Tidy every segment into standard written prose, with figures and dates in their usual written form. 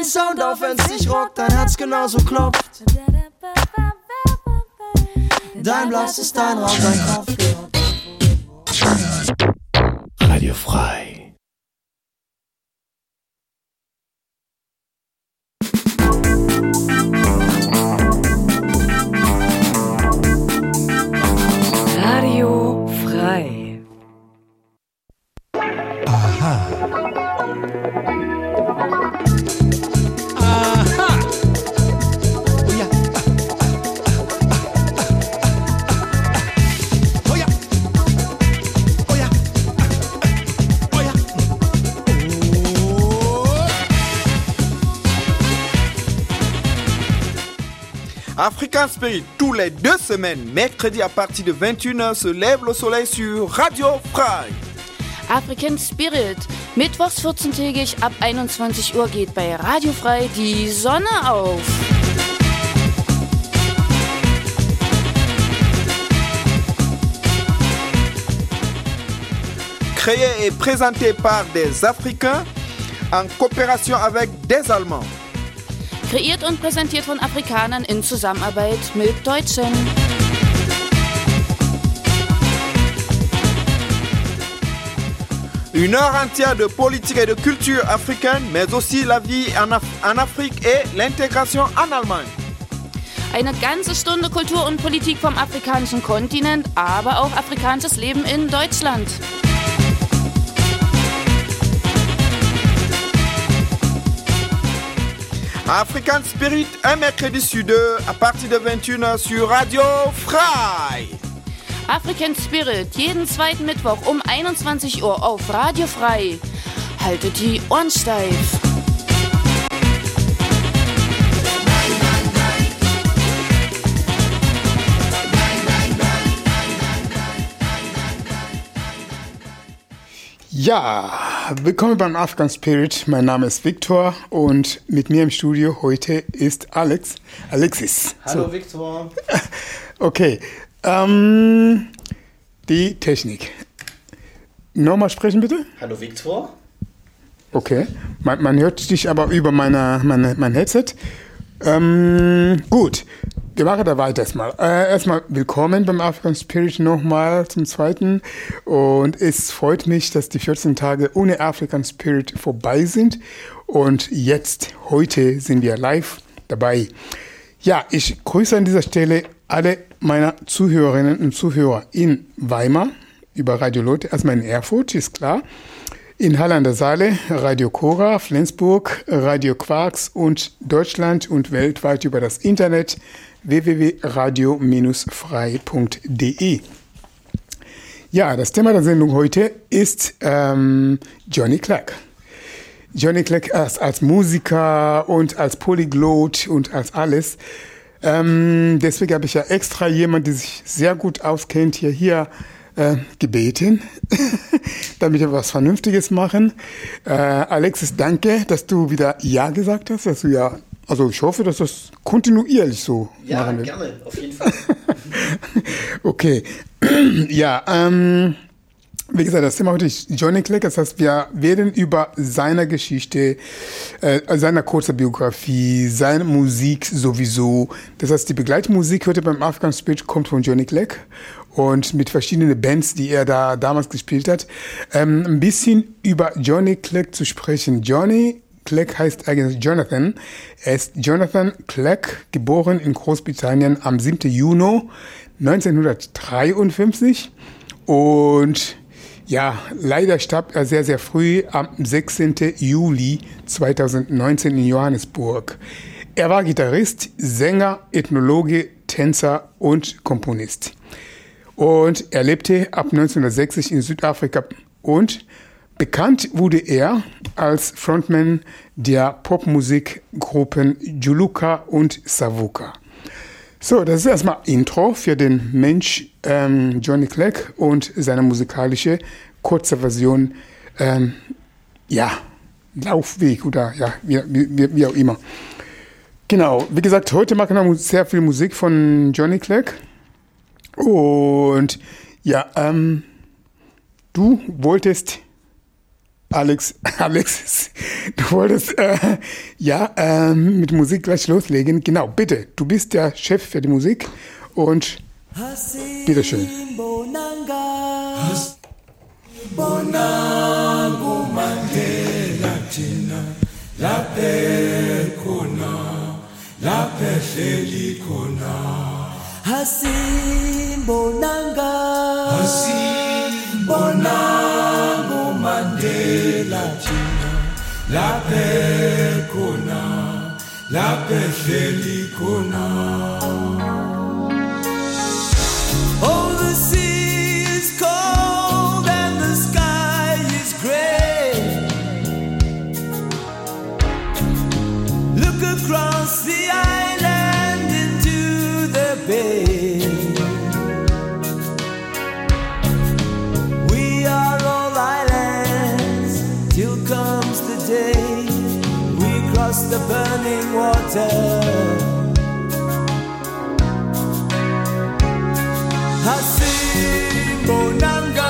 Sound, auch wenn's nicht rockt, dein Herz genauso klopft. Dein Blast ist dein Raum, dein Kraftort. Radio frei. Radio frei. Aha. African Spirit, tous les 2 semaines, mercredi à partir de 21h, se lève le soleil sur Radio Frei. African Spirit, mittwochs 14-tägig ab 21 Uhr geht bei Radio Frei die Sonne auf. Créé et présenté par des Africains en coopération avec des Allemands. Kreiert und präsentiert von Afrikanern in Zusammenarbeit mit Deutschen. Une heure entière de politique et de culture africaine, mais aussi la vie en Afrique et l'intégration en Allemagne. Eine ganze Stunde Kultur und Politik vom afrikanischen Kontinent, aber auch afrikanisches Leben in Deutschland. African Spirit, un mercredi sur 2 à partir de 21h sur Radio Frei. African Spirit, jeden zweiten Mittwoch um 21 Uhr auf Radio Frei. Haltet die Ohren steif. Ja, willkommen beim African Spirit. Mein Name ist Victor und mit mir im Studio heute ist Alexis. Hallo Victor. Okay, die Technik. Nochmal sprechen bitte. Hallo Victor. Okay, man hört dich aber über mein Headset. Gut, wir machen da weiter erstmal. Erstmal willkommen beim African Spirit nochmal zum zweiten. Und es freut mich, dass die 14 Tage ohne African Spirit vorbei sind. Und heute sind wir live dabei. Ja, ich grüße an dieser Stelle alle meiner Zuhörerinnen und Zuhörer in Weimar über Radio Lotte, erstmal in Erfurt, ist klar. In Halle an der Saale, Radio Cora, Flensburg, Radio Quarks und Deutschland und weltweit über das Internet www.radio-frei.de. Ja, das Thema der Sendung heute ist Johnny Clegg. Johnny Clegg als Musiker und als Polyglot und als alles. Deswegen habe ich ja extra jemanden, der sich sehr gut auskennt, hier gebeten, damit wir was Vernünftiges machen. Alexis, danke, dass du wieder Ja gesagt hast. Dass du also ich hoffe, dass das kontinuierlich so machen wird. Ja, gerne, auf jeden Fall. Okay, ja, wie gesagt, das Thema heute ist Johnny Clegg. Das heißt, wir werden über seine Geschichte, seine kurze Biografie, seine Musik sowieso. Das heißt, die Begleitmusik heute beim African Spirit kommt von Johnny Clegg und mit verschiedenen Bands, die er da damals gespielt hat. Ein bisschen über Johnny Clegg zu sprechen. Johnny Clegg heißt eigentlich Jonathan. Er ist Jonathan Clegg, geboren in Großbritannien am 7. Juni 1953 und ja, leider starb er sehr, sehr früh am 16. Juli 2019 in Johannesburg. Er war Gitarrist, Sänger, Ethnologe, Tänzer und Komponist. Und er lebte ab 1960 in Südafrika und bekannt wurde er als Frontman der Popmusikgruppen Juluka und Savuka. So, das ist erstmal Intro für den Mensch Johnny Clegg und seine musikalische kurze Version, Laufweg oder wie auch immer. Genau, wie gesagt, heute machen wir sehr viel Musik von Johnny Clegg und ja, du wolltest Alex, du wolltest mit Musik gleich loslegen. Genau, bitte, du bist der Chef für die Musik und bitteschön. Bonangu Mandela Tina Lape Kona Lape Feli Kona Hasim Bonanga Hasim Bonangu Mandela Tina Lape Kona Lape Feli Kona. Oh, the sea is cold and the sky is gray. Look across the island into the bay. We are all islands till comes the day we cross the burning water. Hasim Bonanga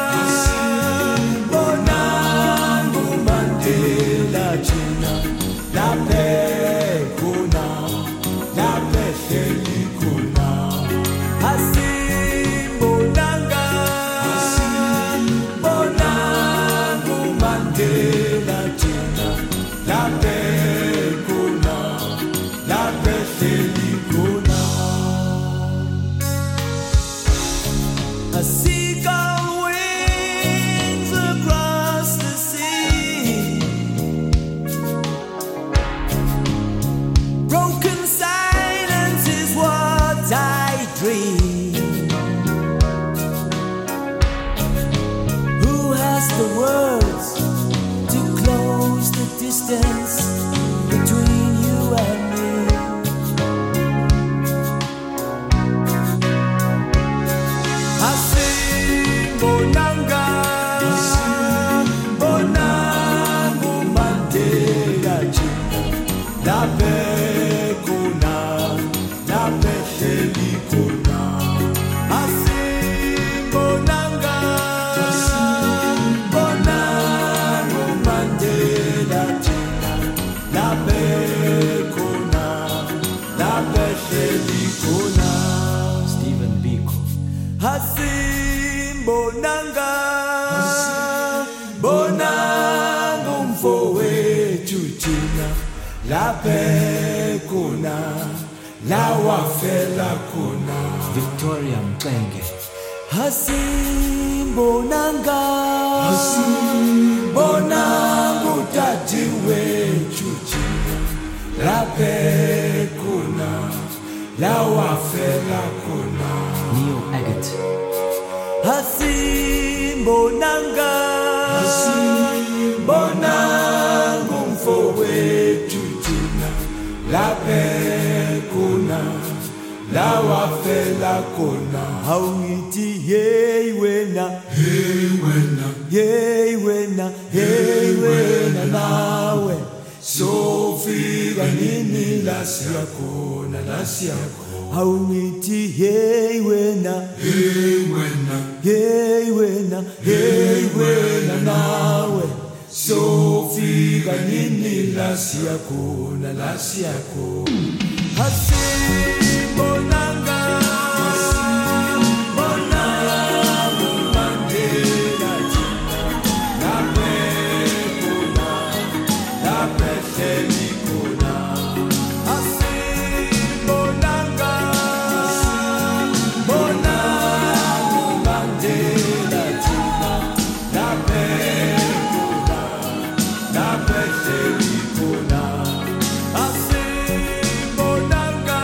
Bonangu Mandela China Lape Kuna Lape Feli Kuna Hasim Bonanga Bonangu Mandela China Lape Kuna Lape Feli Kuna. A seagull wings across the sea. Broken silence is what I dream. Who has the words to close the distance between you and me? Bonanga, Bonangu Mandela China, Lape Kuna, Lape Feli Kuna. Hasim Bonanga, Bonangu Mandela China, Lape Kuna, Lape Feli Kuna. Stephen Biko. Hasim Bonanga Bonangu mfowethu thina Lape Kuna la wafela khona. Victoria Mxenge. Hasim Bonanga Hasim Bonangu tati wethu thina Lape Kuna la wafela khona. Neil Agate. Hasim Bonanga Hasim Bonangu mfowethu thina Lape Kuna la wafela khona. Awuthi hey wena hey wena nawe sofika nini la siyakhona Awuthi hey wena nawe sofika nini la siyakhona Hasim Bonanga Bonangu Mandela Lape Kuna Lape Feli Kuna. Hasim Bonanga Bonangu Mandela Lape Kuna Lape Feli Kuna. Hasim Bonanga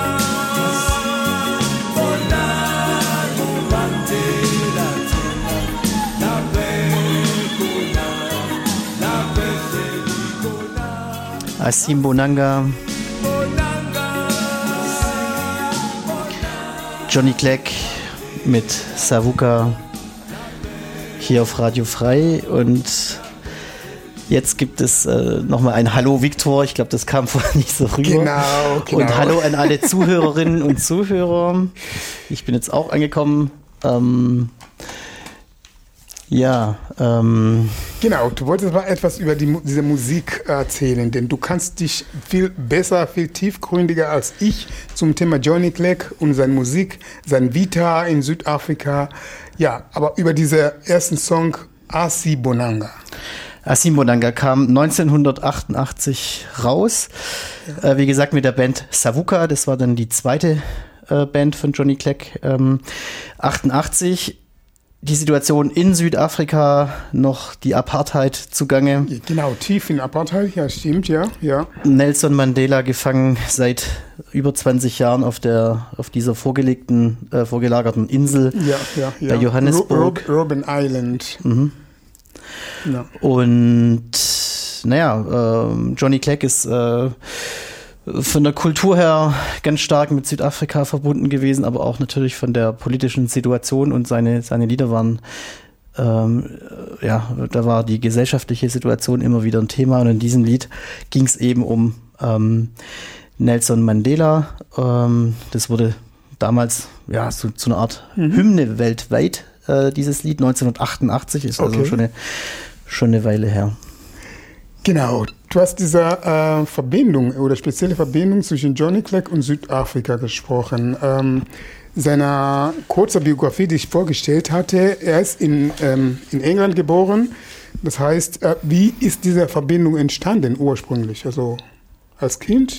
Bonangu Mandela Lape Kuna Lape Feli Kuna. Hasim Bonanga, Johnny Clegg mit Savuka hier auf Radio Frei. Und jetzt gibt es nochmal ein Hallo Viktor. Ich glaube, das kam vorher nicht so rüber. Genau. Und Hallo an alle Zuhörerinnen und Zuhörer. Ich bin jetzt auch angekommen. Ja, Genau, du wolltest mal etwas über diese Musik erzählen, denn du kannst dich viel besser, viel tiefgründiger als ich zum Thema Johnny Clegg und seine Musik, sein Vita in Südafrika. Ja, aber über diesen ersten Song, Asibonanga. Asibonanga kam 1988 raus. Wie gesagt, mit der Band Savuka, das war dann die zweite Band von Johnny Clegg. 88. Die Situation in Südafrika, noch die Apartheid zugange. Genau, tief in Apartheid, ja, stimmt, ja. Nelson Mandela gefangen seit über 20 Jahren auf dieser vorgelagerten Insel bei Johannesburg. Robben Island. Mhm. Ja. Und Johnny Clegg ist von der Kultur her ganz stark mit Südafrika verbunden gewesen, aber auch natürlich von der politischen Situation, und seine Lieder waren, da war die gesellschaftliche Situation immer wieder ein Thema, und in diesem Lied ging es eben um Nelson Mandela. Das wurde damals so zu einer Art Hymne weltweit, dieses Lied 1988, ist also schon eine Weile her. Genau, du hast diese Verbindung oder spezielle Verbindung zwischen Johnny Clegg und Südafrika gesprochen. Seiner kurzen Biografie, die ich vorgestellt hatte, er ist in England geboren. Das heißt, wie ist diese Verbindung entstanden ursprünglich, also als Kind?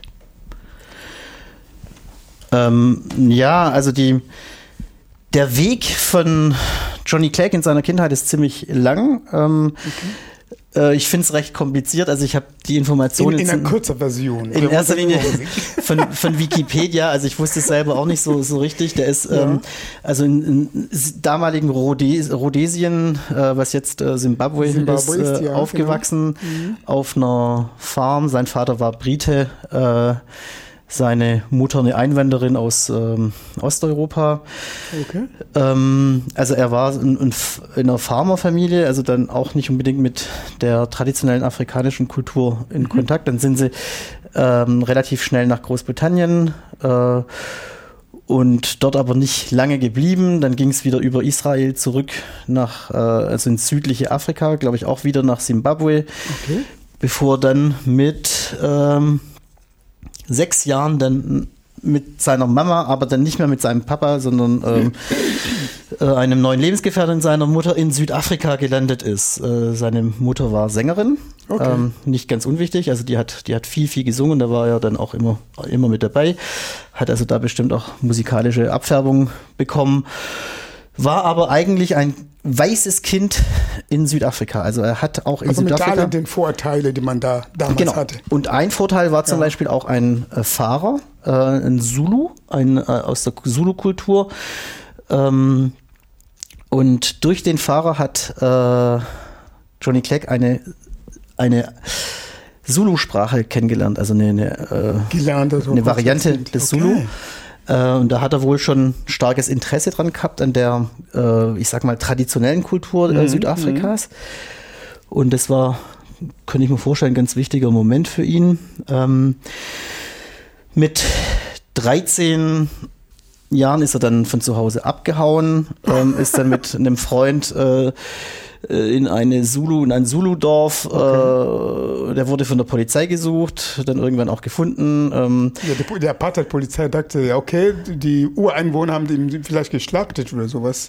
Der Weg von Johnny Clegg in seiner Kindheit ist ziemlich lang. Ich finde es recht kompliziert, also ich habe die Informationen in einer kurzen Version. In erster Linie von Wikipedia, also ich wusste es selber auch nicht so richtig. Der ist also in damaligen Rhodesien, was jetzt Zimbabwe ist, aufgewachsen, auf einer Farm. Sein Vater war Brite, seine Mutter eine Einwanderin aus Osteuropa. Okay. Also er war in einer Farmerfamilie, also dann auch nicht unbedingt mit der traditionellen afrikanischen Kultur in Kontakt. Dann sind sie relativ schnell nach Großbritannien und dort aber nicht lange geblieben. Dann ging es wieder über Israel zurück also ins südliche Afrika, glaube ich auch wieder nach Zimbabwe, bevor dann mit 6 Jahren dann mit seiner Mama, aber dann nicht mehr mit seinem Papa, sondern einem neuen Lebensgefährten seiner Mutter in Südafrika gelandet ist. Seine Mutter war Sängerin, nicht ganz unwichtig, also die hat viel gesungen, da war er dann auch immer mit dabei, hat also da bestimmt auch musikalische Abfärbung bekommen, war aber eigentlich ein weißes Kind in Südafrika. Also er hat auch in Südafrika... mit all den Vorteilen, die man da damals hatte. Und ein Vorteil war zum Beispiel auch ein Fahrer, ein Zulu, aus der Zulu-Kultur. Und durch den Fahrer hat Johnny Clegg eine Zulu-Sprache kennengelernt, also eine Variante des Zulu. Und da hat er wohl schon starkes Interesse dran gehabt an der, ich sag mal, traditionellen Kultur Südafrikas. Und das war, könnte ich mir vorstellen, ein ganz wichtiger Moment für ihn. Mit 13 Jahren ist er dann von zu Hause abgehauen, ist dann mit einem Freund in ein Zulu-Dorf. Der wurde von der Polizei gesucht, dann irgendwann auch gefunden. Die Apartheid-Polizei dachte, ja, okay, die Ureinwohner haben ihn vielleicht geschlachtet oder sowas.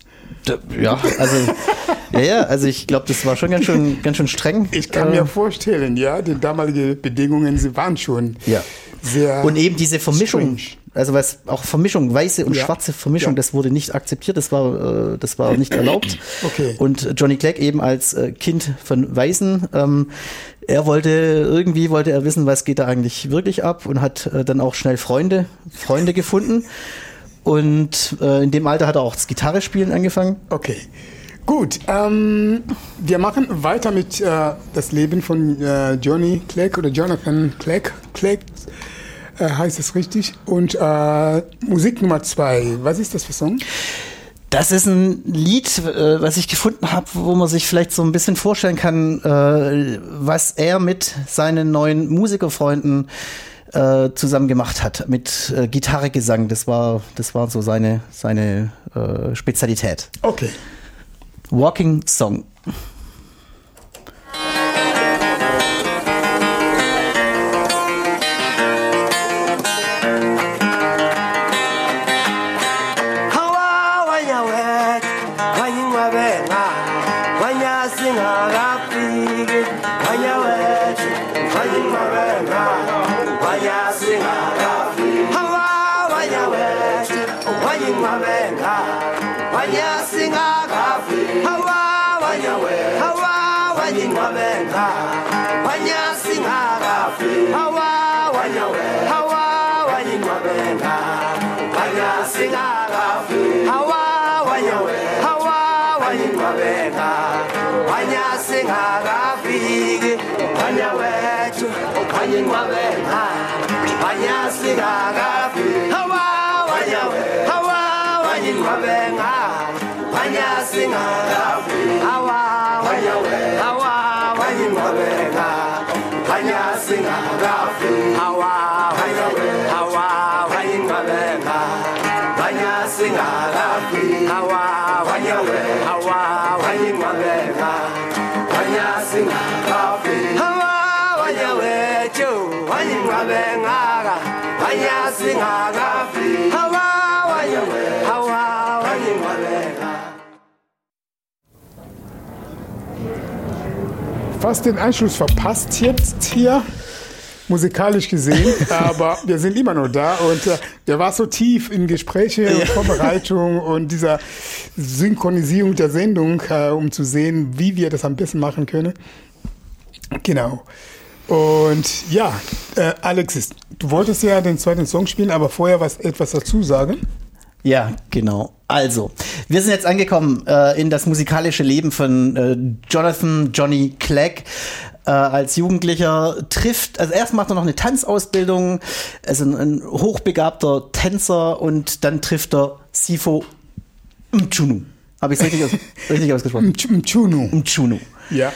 Also ich glaube, das war schon ganz schön streng. Ich kann mir vorstellen, die damaligen Bedingungen, sie waren schon sehr. Und eben diese Vermischung. Strange. Also was auch Vermischung, weiße und schwarze Vermischung, das wurde nicht akzeptiert, das war nicht erlaubt. Okay. Und Johnny Clegg eben als Kind von Weißen, er wollte wissen, was geht da eigentlich wirklich ab, und hat dann auch schnell Freunde gefunden. Und in dem Alter hat er auch das Gitarrespielen angefangen. Okay. Gut, wir machen weiter mit das Leben von Johnny Clegg oder Jonathan Clegg. Heißt es richtig? Und Musik Nummer 2, was ist das für Song? Das ist ein Lied, was ich gefunden habe, wo man sich vielleicht so ein bisschen vorstellen kann, was er mit seinen neuen Musikerfreunden zusammen gemacht hat, mit Gitarre, Gesang. Das war so seine Spezialität. Okay. Walking Song. Fast den Anschluss verpasst jetzt hier, musikalisch gesehen, aber wir sind immer noch da und der war so tief in Gespräche und Vorbereitung und dieser Synchronisierung der Sendung, um zu sehen, wie wir das am besten machen können. Genau. Und ja, Alexis, du wolltest ja den zweiten Song spielen, aber vorher etwas dazu sagen? Ja, genau. Also, wir sind jetzt angekommen in das musikalische Leben von Jonathan Johnny Clegg. Als Jugendlicher also erst macht er noch eine Tanzausbildung, ist ein hochbegabter Tänzer und dann trifft er Sifo Mchunu. Habe ich es richtig ausgesprochen? Mchunu. Ja.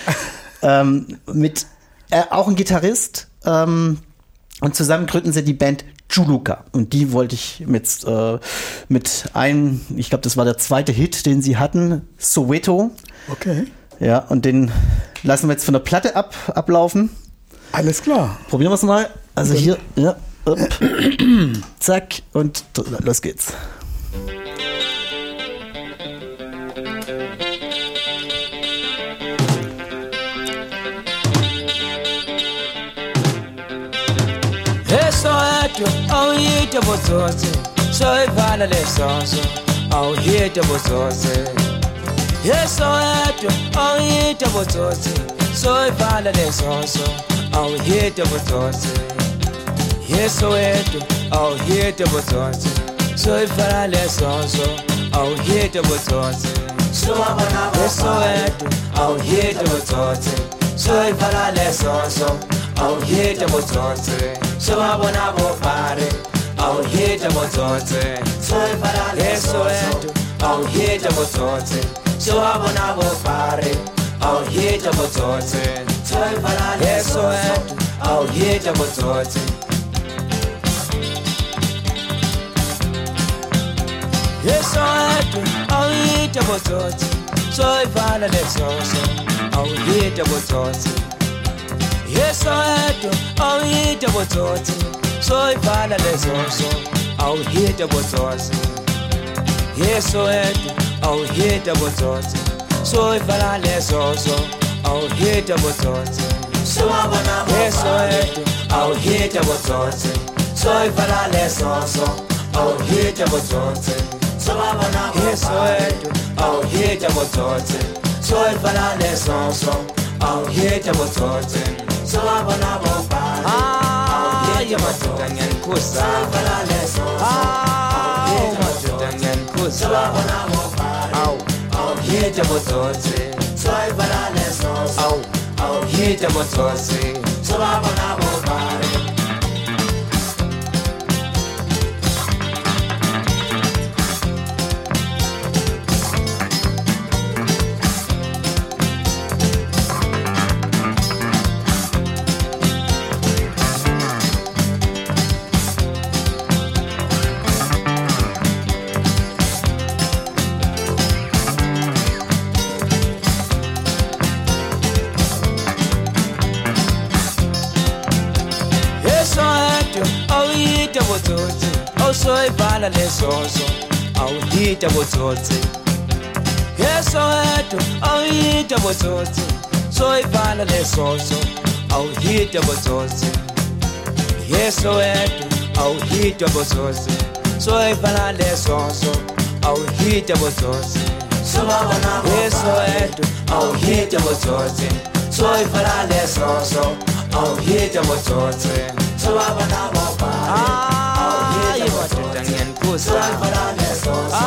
Auch ein Gitarrist und zusammen gründen sie die Band Juluka. Und die wollte ich mit einem, ich glaube, das war der zweite Hit, den sie hatten, Soweto. Okay. Ja, und den lassen wir jetzt von der Platte ablaufen. Alles klar. Probieren wir es mal. Also hier, ja, zack, und los geht's. Oh, hit the bozoze, so I follow the songs. Oh, hit the bozoze. Yes, oh, hit the bozoze, so I follow the songs. Oh, hit the bozoze. Yes, oh, hit the bozoze, so I follow the songs. Oh, hit the bozoze. So I wanna go. Oh, hit the bozoze, so I follow the songs. Oh, hit the bozoze. So I wanna go party. Oh, hit the bozoze. So I wanna go. Oh, hit the bozoze. So I wanna go party. Oh, hit the bozoze. So I wanna go. Oh, hit the bozoze. Yes, I do. Oh, hit the bozoze. So I wanna go. Oh, hit the bozoze. Yes, I do. Oh, hit the bozoze. So I follow the song. Oh, hit the bozoze. Yes, I do. Oh, hit the bozoze. So I follow the song. Oh, hit the bozoze. So I wanna go. Yes, I do. Oh, hit the bozoze. So I follow the song. Oh, hit the bozoze. So I wanna go. Yes, I do. Oh, hit the bozoze. So I follow the song. Oh, hit the bozoze. So I wanna go party. You must have done and kusa. You must have done and kusa. So I wanna go party. Oh, hit the bozoze. So I wanna let's go. Oh, hit the bozoze. So I wanna go party. Yesoeto awuhita botsotsi awusoyivala lesoso awuhita botsotsi Yesoeto awuhita botsotsi soyivala lesoso awuhita botsotsi Yesoeto awuhita botsotsi soyivala lesoso awuhita botsotsi Yesoeto awuhita botsotsi soyivala lesoso awuhita botsotsi soyivala lesoso awuhita botsotsi soyivala lesoso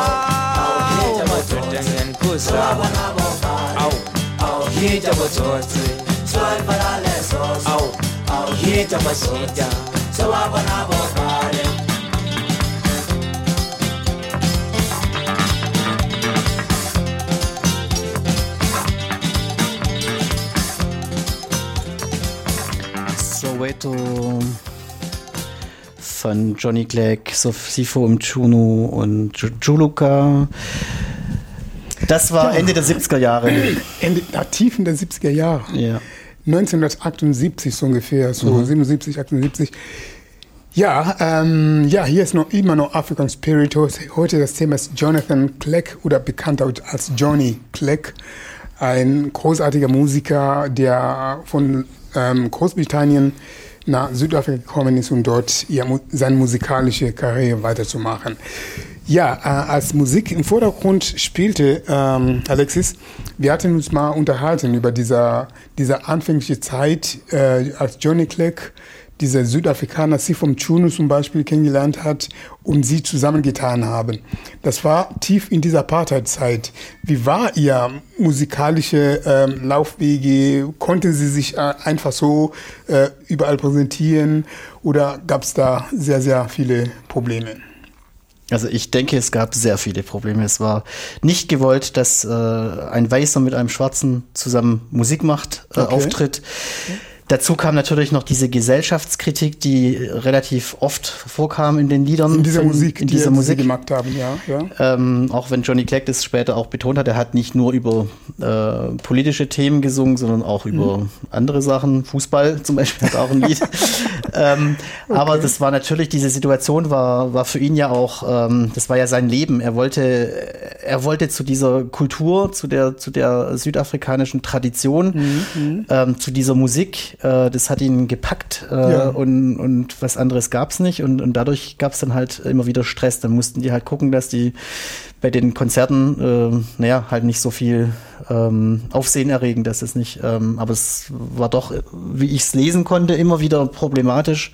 awuhita botsotsi soyivala lesoso awuhita masita sowabona bobale Soweto von Johnny Clegg, Sifo Mchunu und Juluka. Das war Ende der 70er Jahre. Tief in der 70er Jahre. Ja. 1978 so ungefähr, so 77, 78. Ja, hier ist immer noch African Spirit. Heute das Thema ist Jonathan Clegg oder bekannt als Johnny Clegg. Ein großartiger Musiker, der von Großbritannien nach Südafrika gekommen ist, um dort seine musikalische Karriere weiterzumachen. Ja, als Musik im Vordergrund spielte Alexis, wir hatten uns mal unterhalten über diese anfängliche Zeit, als Johnny Clegg diese Südafrikaner Sifo Mchunu zum Beispiel kennengelernt hat und sie zusammengetan haben. Das war tief in dieser Apartheid-Zeit. Wie war Ihr musikalische Laufwege? Konnten Sie sich einfach so überall präsentieren oder gab es da sehr, sehr viele Probleme? Also ich denke, es gab sehr viele Probleme. Es war nicht gewollt, dass ein Weißer mit einem Schwarzen zusammen Musik macht, auftritt. Okay. Dazu kam natürlich noch diese Gesellschaftskritik, die relativ oft vorkam in den Liedern. In dieser Musik, die sie gemacht haben, ja. Auch wenn Johnny Clegg das später auch betont hat, er hat nicht nur über politische Themen gesungen, sondern auch über andere Sachen. Fußball zum Beispiel hat auch ein Lied. Aber das war natürlich, diese Situation war für ihn ja auch, das war ja sein Leben. Er wollte zu dieser Kultur, zu der südafrikanischen Tradition, zu dieser Musik. Das hat ihn gepackt und was anderes gab's nicht und dadurch gab's dann halt immer wieder Stress. Dann mussten die halt gucken, dass die bei den Konzerten halt nicht so viel Aufsehen erregen, dass es nicht, aber es war doch, wie ich es lesen konnte, immer wieder problematisch.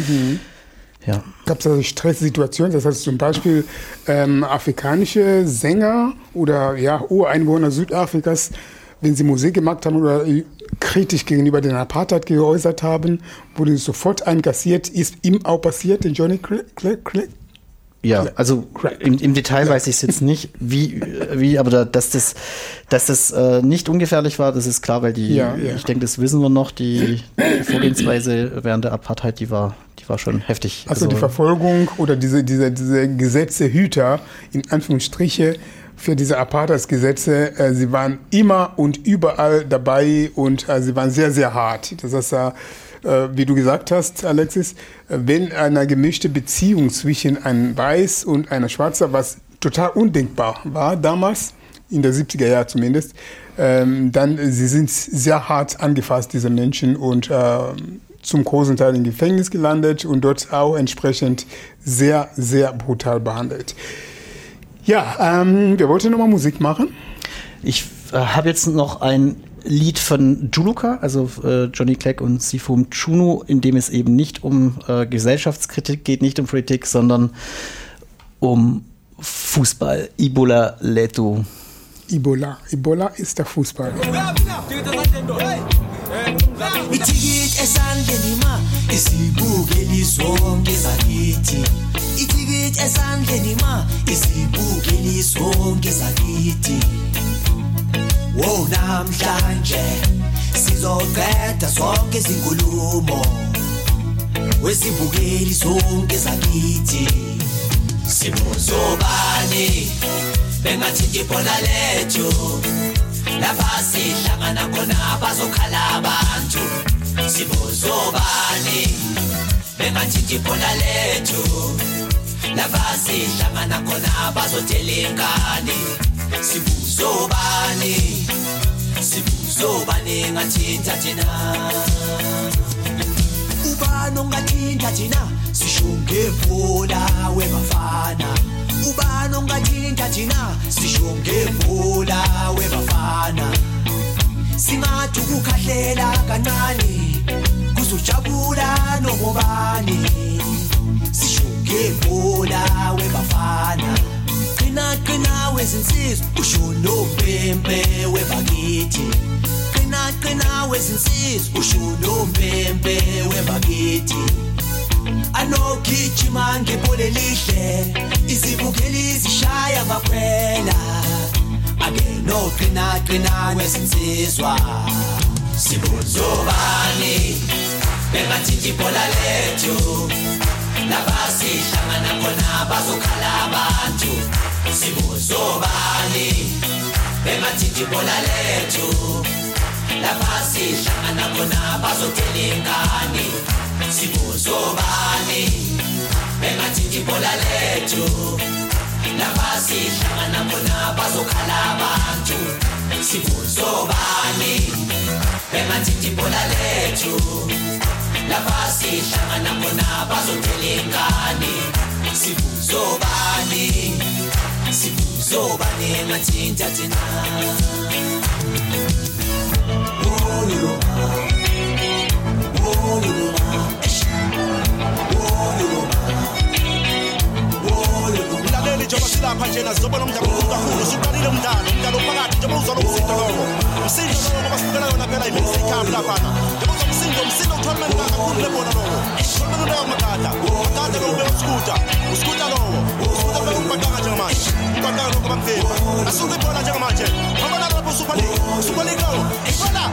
Ja. Gab es also Stresssituationen, das heißt zum Beispiel afrikanische Sänger oder Ureinwohner Südafrikas, wenn sie Musik gemacht haben oder kritisch gegenüber den Apartheid geäußert haben, wurde sofort einkassiert. Ist ihm auch passiert, den Johnny Clegg? Ja, also im Detail weiß ich es jetzt nicht, wie, aber dass das nicht ungefährlich war, das ist klar, weil ich denke, das wissen wir noch, die Vorgehensweise während der Apartheid, die war schon heftig. Also die Verfolgung oder diese Gesetzehüter, in Anführungsstriche, für diese Apartheid-Gesetze, sie waren immer und überall dabei und sie waren sehr, sehr hart. Das heißt, wie du gesagt hast, Alexis, wenn eine gemischte Beziehung zwischen einem Weiß und einer Schwarzer, was total undenkbar war damals, in der 70er Jahre zumindest, dann sie sind sehr hart angefasst, diese Menschen, und zum großen Teil im Gefängnis gelandet und dort auch entsprechend sehr, sehr brutal behandelt. Ja, wir wollten nochmal Musik machen. Ich habe jetzt noch ein Lied von Juluka, also Johnny Clegg und Sifo Mchunu, in dem es eben nicht um Gesellschaftskritik geht, nicht um Politik, sondern um Fußball. Ibola Leto. Ibola ist der Fußball. Itigit esandleni ma isibukeli sonke sakithi. Itigit esandleni ma isibukeli sonke sakithi. Wo namhlanje sizoqeda sonke izinkulumo. Wesibukeli sonke sakithi. Sibuzobani bengathi ibhola lethu. Lapha sihlangana khona bazokhala abantu. Sibuzobani bengathinti ibhola lethu lava sihlangana khona bazotela ingane sibuzobani ngathinta thina ubani ongathinta thina sisho ngebhola webafana ubani ongathinta thina sisho ngebhola webafana singathi ukukhahlela kancane kuzojabula nobani sisho ngebhola webafana qina wezinsizwa usho nompempe webakithi qina wezinsizwa usho nompempe webakithi anogijima ngebhola elihle izibukeli zishaya bakhwela akeno qina wezinsizwa sibuzobani bengathinti ibhola lethu labasihlangana khona bazokhala abantu sibuzobani bengathinti ibhola lethu labasihlangana khona bazotela ingane sibuzobani bengathinti ibhola lethu labasihlangana khona bazokhala abantu sibuzobani bengathinti ibhola lethu labasihlangana khona bazotela ingane sibuzobani ngathinta thina mlaleli njengoba silapha njena sizobona umdlalo omkhulu kakhulu usuqalile umdlalo phakathi njengoba uzwa umsindo lowo ngoba sibukela yona phela iminsi ikhamba laphana njengoba uzwa umsindo uthole kakhulu lebona lowo uthole lowo magada lowo uskuta lowo ubhaqanga njengamanje ubhaqanga lokho bamfimba asuke ibhola njengamanje ngoba lapho Super League lowo ibhola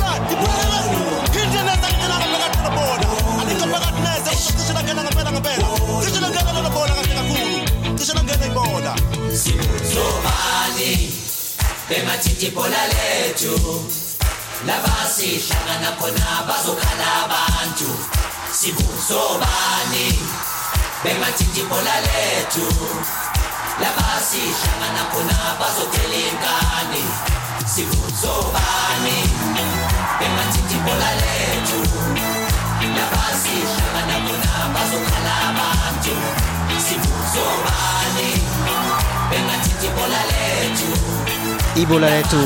kinje neza ngena phakathi lebona alikho phakathi neza usishila ngena ngempela sishila ngena lebona kahle kakhulu sishila ngena ibhola sibuzobani bengathinti ibhola lethu labasihlangana khona bazokhala abantu sibuzobani bengathinti ibhola lethu labasihlangana khona bazotela ingane sibuzobani bengathinti ibhola lethu labasihlangana khona bazokhala abantu sibuzobani bengathinti ibhola lethu Ibola Lettu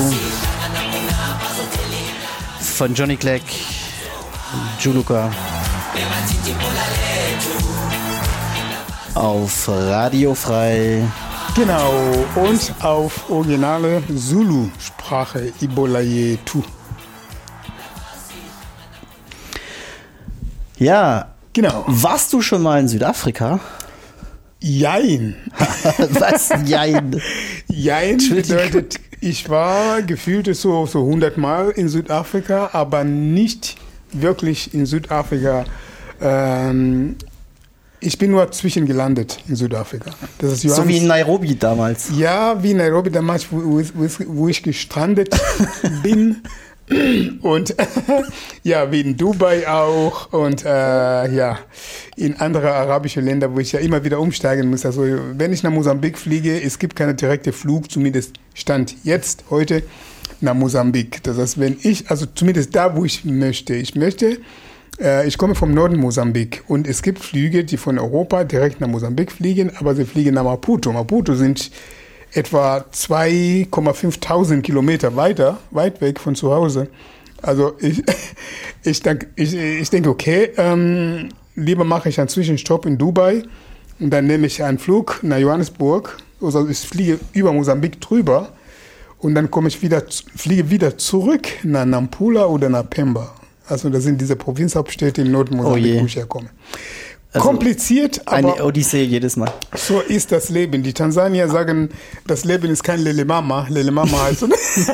von Johnny Clegg, Juluka auf Radio Frei. Genau, und auf originale Zulu-Sprache Ibola Lettu. Ja, genau. Warst du schon mal in Südafrika? Jein. Was? Jein? Jein bedeutet, ich war gefühlt so 100 Mal in Südafrika, aber nicht wirklich in Südafrika. Ich bin nur zwischengelandet in Südafrika. Das ist so wie in Nairobi damals. Ja, wie in Nairobi damals, wo ich gestrandet bin. Und ja, wie in Dubai auch und ja, in andere arabische Länder, wo ich ja immer wieder umsteigen muss. Also wenn ich nach Mosambik fliege, es gibt keinen direkten Flug, zumindest Stand jetzt, heute, nach Mosambik. Das heißt, wenn ich, also zumindest da, wo ich möchte, ich komme vom Norden Mosambik und es gibt Flüge, die von Europa direkt nach Mosambik fliegen, aber sie fliegen nach Maputo. Maputo sind etwa 2.500 Kilometer weit weg von zu Hause. Also ich denke, okay, lieber mache ich einen Zwischenstopp in Dubai und dann nehme ich einen Flug nach Johannesburg. Also ich fliege über Mosambik drüber und dann fliege wieder zurück nach Nampula oder nach Pemba. Also das sind diese Provinzhauptstädte im Norden Mosambik, wo ich herkomme. Also kompliziert, aber eine Odyssee jedes Mal. So ist das Leben. Die Tansanier sagen, das Leben ist kein Lele Mama. Lele Mama heißt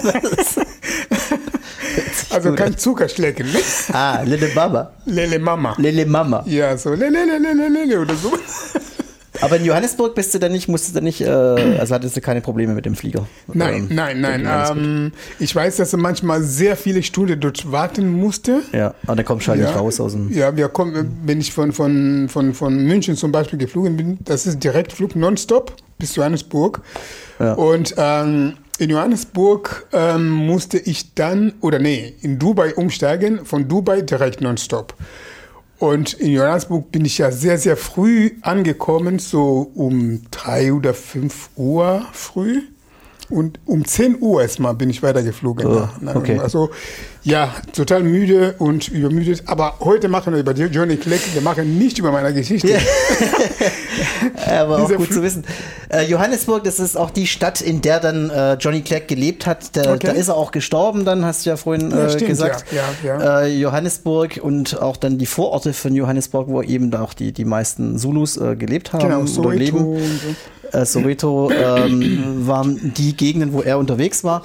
also kein Zuckerschlecken. Lele Baba. Lele Mama. Lele Mama. Ja, so Lele oder so. Aber in Johannesburg musstest du nicht, also hattest du keine Probleme mit dem Flieger? Nein. Ich weiß, dass er manchmal sehr viele Stunden dort warten musste. Ja, aber dann kommst du halt nicht raus aus dem... Ja, wenn ich von München zum Beispiel geflogen bin, das ist Direktflug nonstop bis Johannesburg. Ja. Und in Johannesburg musste ich dann, in Dubai umsteigen, von Dubai direkt nonstop. Und in Johannesburg bin ich ja sehr, sehr früh angekommen, so um 3 oder 5 Uhr früh. Und um 10 Uhr erstmal bin ich weitergeflogen. Oh, okay. Also ja, total müde und übermüdet. Aber heute machen wir über Johnny Clegg, wir machen nicht über meine Geschichte. Ja. Aber auch gut zu wissen. Johannesburg, das ist auch die Stadt, in der dann Johnny Clegg gelebt hat. Da ist er auch gestorben, dann hast du ja vorhin gesagt. Ja. Johannesburg und auch dann die Vororte von Johannesburg, wo eben auch die meisten Zulus gelebt haben oder leben. Soweto waren die Gegenden, wo er unterwegs war.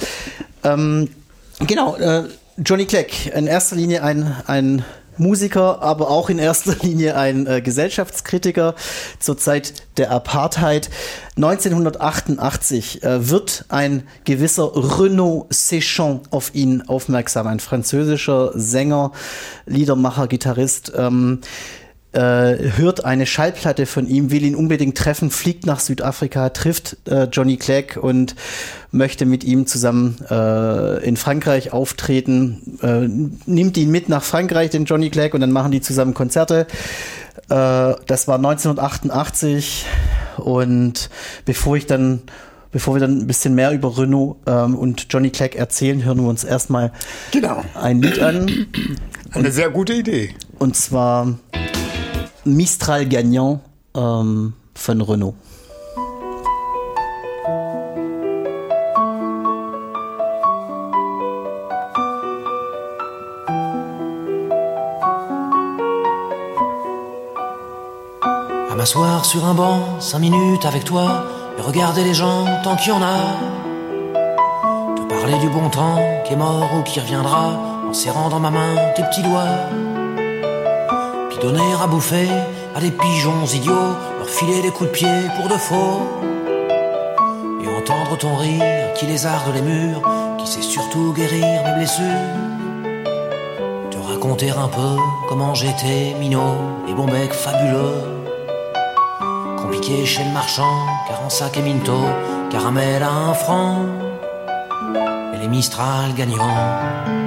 Johnny Clegg, in erster Linie ein Musiker, aber auch in erster Linie ein Gesellschaftskritiker zur Zeit der Apartheid. 1988 wird ein gewisser Renaud Séchon auf ihn aufmerksam, ein französischer Sänger, Liedermacher, Gitarrist, hört eine Schallplatte von ihm, will ihn unbedingt treffen, fliegt nach Südafrika, trifft Johnny Clegg und möchte mit ihm zusammen in Frankreich auftreten, nimmt ihn mit nach Frankreich, den Johnny Clegg, und dann machen die zusammen Konzerte. Das war 1988 und bevor wir dann ein bisschen mehr über Renaud und Johnny Clegg erzählen, hören wir uns erstmal ein Lied an. Eine sehr gute Idee. Und zwar Mistral Gagnant von Renaud. À m'asseoir sur un banc, 5 minutes avec toi, et regarder les gens tant qu'il y en a. Te parler du bon temps qui est mort ou qui reviendra, en serrant dans ma main tes petits doigts. Donner à bouffer à des pigeons idiots, leur filer des coups de pied pour de faux, et entendre ton rire qui lézarde les murs, qui sait surtout guérir mes blessures. Te raconter un peu comment j'étais minot et bon bec fabuleux, compliqué chez le marchand, car en sac et minto, caramel à 1 franc, et les Mistral gagnants.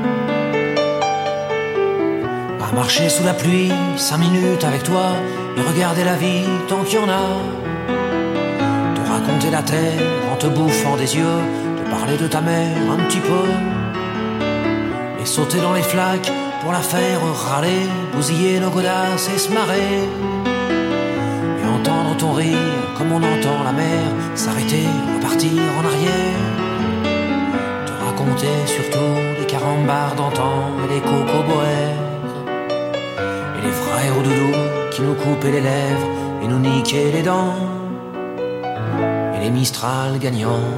À marcher sous la pluie, 5 minutes avec toi, et regarder la vie tant qu'il y en a. Te raconter la terre en te bouffant des yeux, te parler de ta mère un petit peu, et sauter dans les flaques pour la faire râler, bousiller nos godasses et se marrer, et entendre ton rire comme on entend la mer s'arrêter, repartir en arrière. Te raconter surtout les carambars d'antan et les cocoboères, et les frères au doudou qui nous coupaient les lèvres et nous niquaient les dents, et les Mistral gagnants.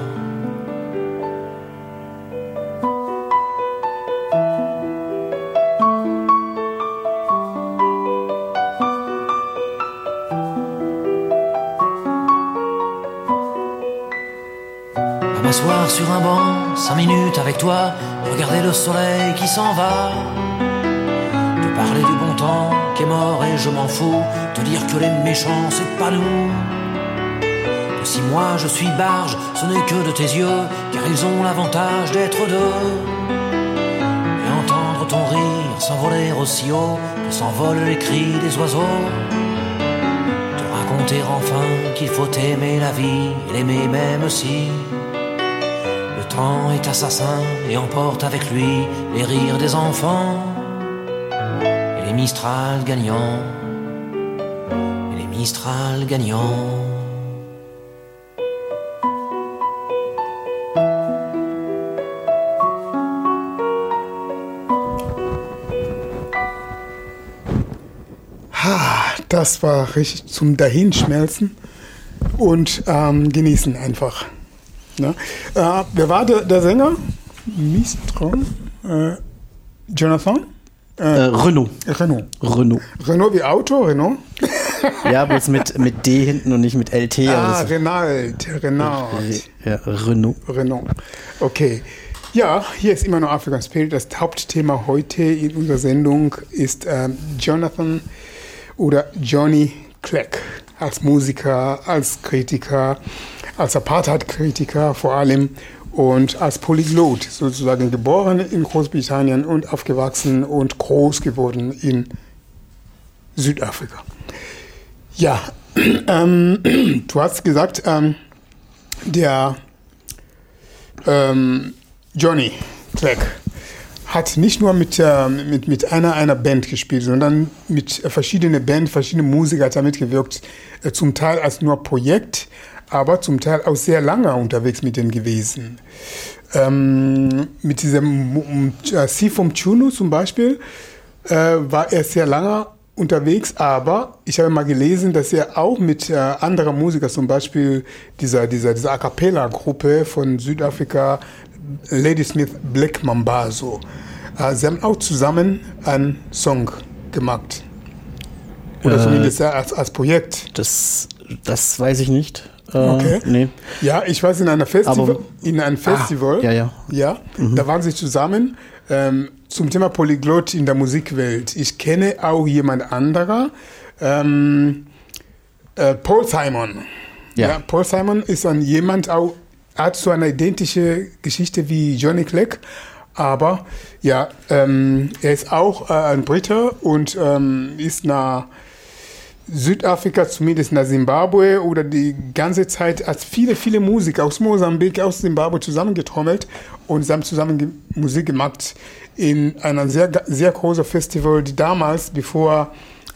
À m'asseoir sur un banc, 5 minutes avec toi, et regarder le soleil qui s'en va. Parler du bon temps qui est mort et je m'en fous, te dire que les méchants c'est pas nous, que si moi je suis barge ce n'est que de tes yeux, car ils ont l'avantage d'être deux, et entendre ton rire s'envoler aussi haut que s'envolent les cris des oiseaux, te raconter enfin qu'il faut aimer la vie et l'aimer même si le temps est assassin et emporte avec lui les rires des enfants. Les Mistral gagnants, et les Mistral gagnants. Das war richtig zum Dahinschmelzen und genießen einfach. Ja. Wer war der Sänger? Mistral? Jonathan? Renaud. Renaud wie Auto, Renaud. Ja, bloß mit D hinten und nicht mit LT. Renault. Ja, Renault. Okay. Ja, hier ist immer noch African Spirit. Das Hauptthema heute in unserer Sendung ist Jonathan oder Johnny Clegg. Als Musiker, als Kritiker, als Apartheid-Kritiker vor allem und als Polyglot, sozusagen geboren in Großbritannien und aufgewachsen und groß geworden in Südafrika. Ja, du hast gesagt, der Johnny Clegg hat nicht nur mit einer Band gespielt, sondern mit verschiedenen Bands, verschiedene Musiker hat er mitgewirkt, zum Teil als nur Projekt, aber zum Teil auch sehr lange unterwegs mit denen gewesen. Mit diesem Sifo Mchunu zum Beispiel war er sehr lange unterwegs, aber ich habe mal gelesen, dass er auch mit anderen Musikern, zum Beispiel dieser A Cappella-Gruppe von Südafrika, Ladysmith Black Mambazo, sie haben auch zusammen einen Song gemacht. Oder zumindest als Projekt. Das weiß ich nicht. Okay. Nee. Ja, ich weiß, in einem Festival, Ja. Da waren sie zusammen zum Thema Polyglot in der Musikwelt. Ich kenne auch jemand anderer, Paul Simon. Ja, Paul Simon ist jemand auch, hat so eine identische Geschichte wie Johnny Clegg, aber ja, er ist auch ein Brite und ist nach Südafrika, zumindest nach Zimbabwe oder die ganze Zeit als viele Musiker aus Mosambik, aus Zimbabwe zusammengetrommelt und sie haben zusammen Musik gemacht in einer sehr, sehr großen Festival, die damals, vor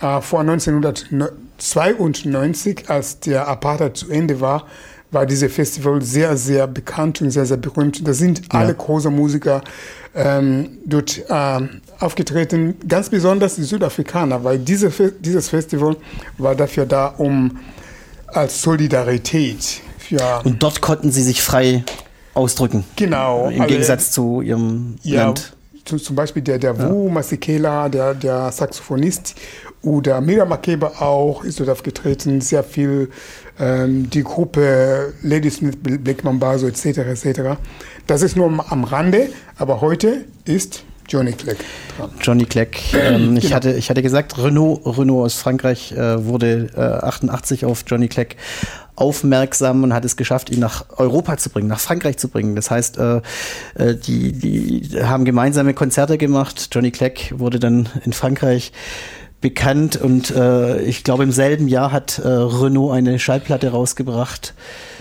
1992, als der Apartheid zu Ende war dieses Festival sehr, sehr bekannt und sehr, sehr berühmt. Da sind alle großen Musiker dort aufgetreten, ganz besonders die Südafrikaner, weil dieses Festival war dafür da, als Solidarität. Und dort konnten sie sich frei ausdrücken. Genau. Im Gegensatz zu ihrem Land. Zum Beispiel der Wu Masekela, der Saxophonist, oder Mira Makeba auch ist dort aufgetreten, sehr viel die Gruppe Ladysmith Black Mambazo etc. Das ist nur am Rande, aber heute ist Johnny Clegg dran. Johnny Clegg, ich hatte gesagt, Renault aus Frankreich wurde 88 auf Johnny Clegg aufmerksam und hat es geschafft, ihn nach Europa zu bringen, nach Frankreich zu bringen. Das heißt, die haben gemeinsame Konzerte gemacht. Johnny Clegg wurde dann in Frankreich bekannt und ich glaube, im selben Jahr hat Renault eine Schallplatte rausgebracht.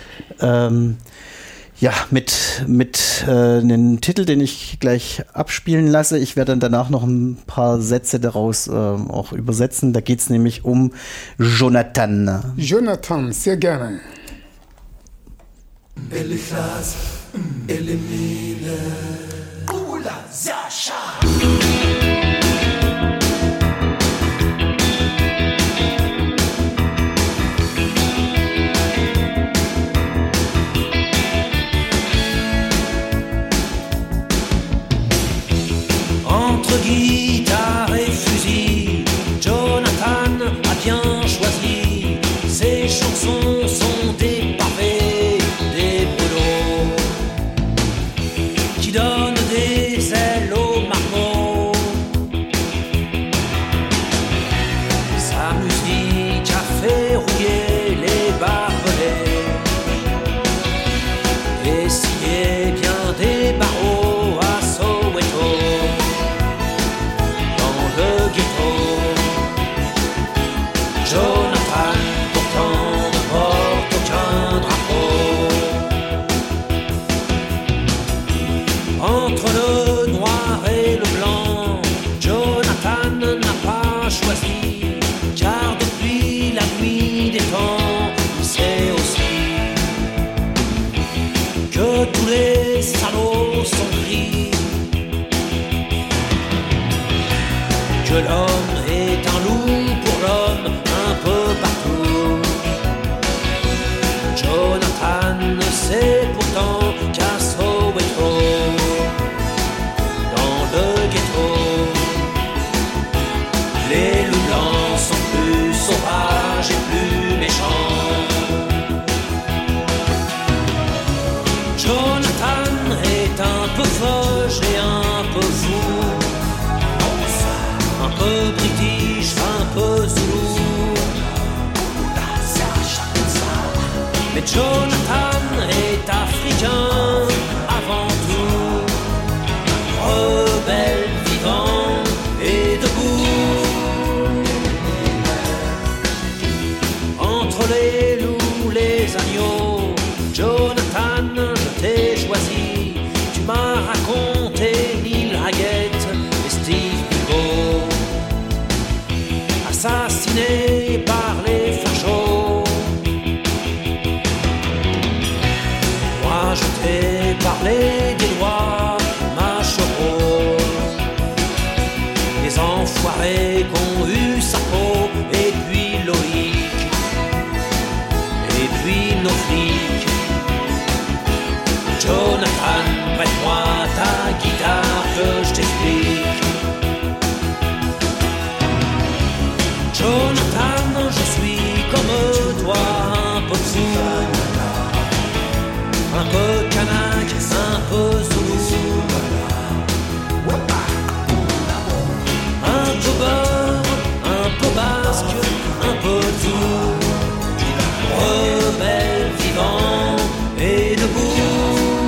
Mit einem Titel, den ich gleich abspielen lasse. Ich werde dann danach noch ein paar Sätze daraus auch übersetzen. Da geht es nämlich um Jonathan. Jonathan, sehr gerne. Elichas, Elimine, Ula, Sascha. Entre guitare et fusil, Jonathan a bien choisi. Ses chansons sont des pavés, des bouleaux qui donnent des ailes aux marmots. Sa musique a fait rouiller les barbelés et signé bien des barreaux à Soweto. Jonathan, pourtant, ne porte aucun drapeau. Entre le noir et le blanc, Jonathan n'a pas choisi, car depuis la nuit des temps, il sait aussi que tous les salauds sont gris, que l'homme est un loup pour l'homme un peu partout. Jonathan ne sait pourtant qu'à Soweto, dans le ghetto, les loups blancs sont plus sauvages Jonathan est africain avant tout, rebelle, vivant et debout. Entre les loups, les agneaux, Jonathan, je t'ai choisi. Tu m'as raconté Neil Haggett et Steve Biko, assassinés par les fachos. Moi je t'ai parlé des lois Machereau, les enfoirés qu'ont eu Sarko, et puis Loïc, et puis nos flics. Jonathan, prête-moi ta guitare que je t'explique. Jonathan, je suis comme toi, un peu fou, un peu kanak, un peu zoulou, un peu beurre, un peu basque, un peu tout, rebelle, vivant et debout.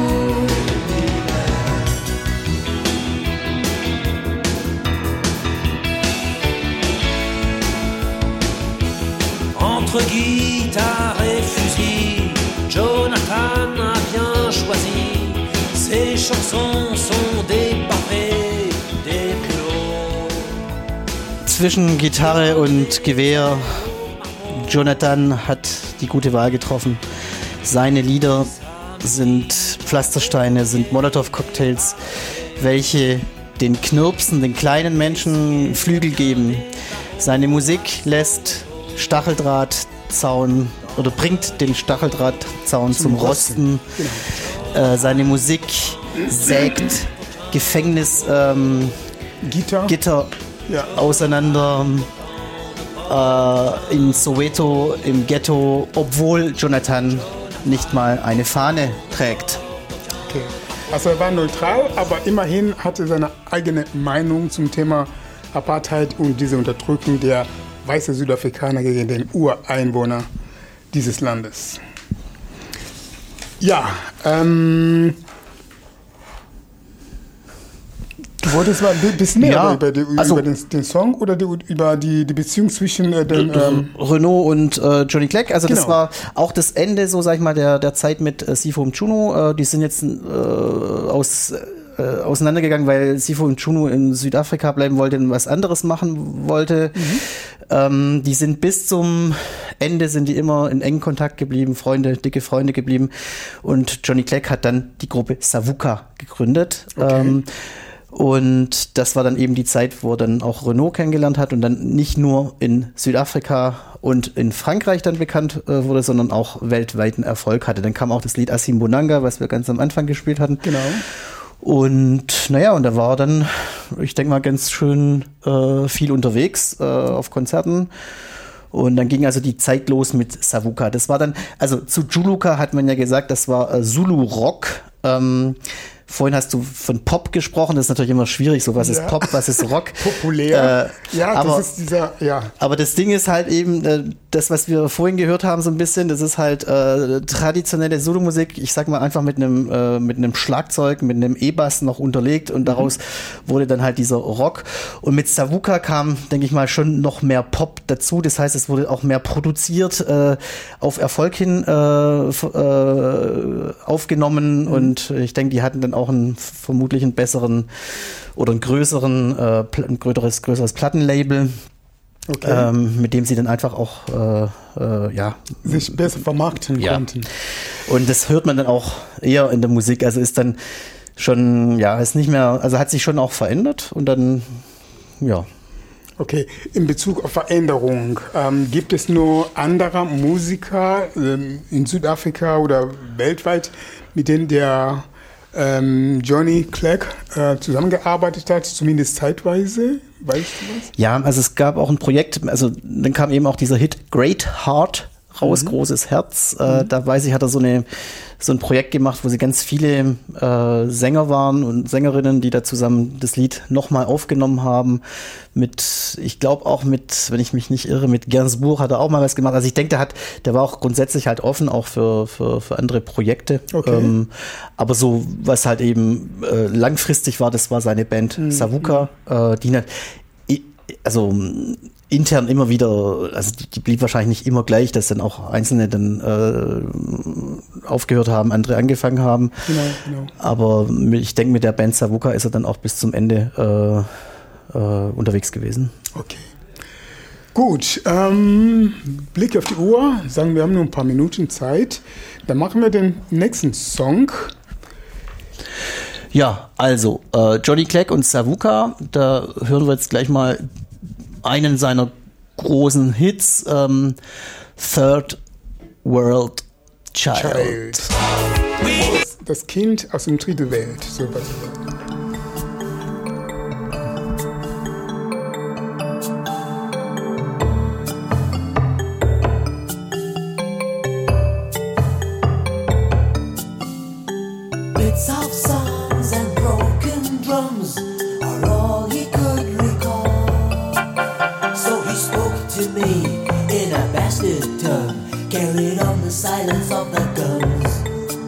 Entre guitare et fusil, Jonathan a bien choisi. Ses chansons sont des pavés, des plots. Zwischen Gitarre und Gewehr, Jonathan hat die gute Wahl getroffen. Seine Lieder sind Pflastersteine, sind Molotow-Cocktails, welche den Knirpsen, den kleinen Menschen Flügel geben. Seine Musik lässt Stacheldrahtzaun oder bringt den Stacheldrahtzaun zum Rosten. Genau. Seine Musik sägt Gefängnis Gitter auseinander in Soweto im Ghetto, obwohl Jonathan nicht mal eine Fahne trägt. Okay. Also er war neutral, aber immerhin hatte er seine eigene Meinung zum Thema Apartheid und diese Unterdrückung der weiße Südafrikaner gegen den Ureinwohner dieses Landes. Ja, du wolltest mal ein bisschen mehr über den Song oder über die Beziehung zwischen Renaud und Johnny Clegg. Also genau. Das war auch das Ende, so sag ich mal, der Zeit mit Sipho Mchunu. Die sind jetzt auseinandergegangen, weil Sipho Mchunu in Südafrika bleiben wollte und was anderes machen wollte. Die sind bis zum Ende sind die immer in engen Kontakt geblieben, dicke Freunde geblieben. Und Johnny Clegg hat dann die Gruppe Savuka gegründet. Okay. Und das war dann eben die Zeit, wo er dann auch Renaud kennengelernt hat und dann nicht nur in Südafrika und in Frankreich dann bekannt wurde, sondern auch weltweiten Erfolg hatte. Dann kam auch das Lied Asimbonanga, was wir ganz am Anfang gespielt hatten. Genau. Und naja, und da war dann, ich denke mal, ganz schön viel unterwegs auf Konzerten. Und dann ging also die Zeit los mit Savuka. Das war dann, also zu Juluka hat man ja gesagt, das war Zulu Rock. Vorhin hast du von Pop gesprochen, das ist natürlich immer schwierig, so was ist Pop, was ist Rock. Populär. Aber, das ist dieser, aber das Ding ist halt eben, das, was wir vorhin gehört haben, so ein bisschen, das ist halt traditionelle Zulu-Musik, ich sag mal einfach mit einem Schlagzeug, mit einem E-Bass noch unterlegt und daraus wurde dann halt dieser Rock. Und mit Savuka kam, denke ich mal, schon noch mehr Pop dazu, das heißt, es wurde auch mehr produziert, auf Erfolg hin aufgenommen und ich denke, die hatten dann auch vermutlich einen besseren oder ein größeres Plattenlabel, mit dem sie dann einfach auch sich besser vermarkten konnten. Und das hört man dann auch eher in der Musik, also ist dann schon, ist nicht mehr, also hat sich schon auch verändert und dann, Okay, in Bezug auf Veränderung, gibt es nur andere Musiker in Südafrika oder weltweit, mit denen der Johnny Clegg zusammengearbeitet hat, zumindest zeitweise? Weißt du was? Ja, also es gab auch ein Projekt, also dann kam eben auch dieser Hit Great Heart raus, großes Herz. Da weiß ich, hat er so eine so ein Projekt gemacht, wo sie ganz viele Sänger waren und Sängerinnen, die da zusammen das Lied nochmal aufgenommen haben. Ich glaube auch mit, wenn ich mich nicht irre, mit Gainsbourg hat er auch mal was gemacht. Also ich denke, der war auch grundsätzlich halt offen, auch für andere Projekte. Okay. Aber so, was halt eben langfristig war, das war seine Band Savuka, die also intern immer wieder, also die blieb wahrscheinlich nicht immer gleich, dass dann auch Einzelne dann aufgehört haben, andere angefangen haben. Genau. Aber ich denke, mit der Band Savuka ist er dann auch bis zum Ende unterwegs gewesen. Okay. Gut, Blick auf die Uhr, sagen wir haben nur ein paar Minuten Zeit. Dann machen wir den nächsten Song. Ja, also Johnny Clegg und Savuka, da hören wir jetzt gleich mal einen seiner großen Hits, Third World Child. Das Kind aus dem Dritte Welt. Super. Bits of songs and broken drums are all he could recall. So he spoke to me in a bastard tongue, carried on the silence of the guns.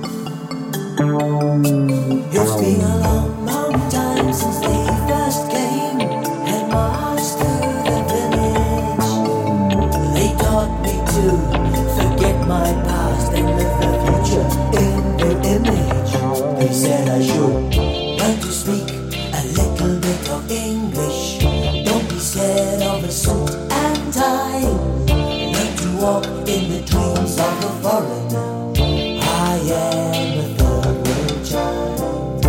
It's been a long, long time since they first came and marched through the village. They taught me to forget my past and live the future in their image. They said I should learn to speak a little bit of English. Don't be scared of a suit and tie. Learn to walk in the dreams of the foreigner. I am a third world child.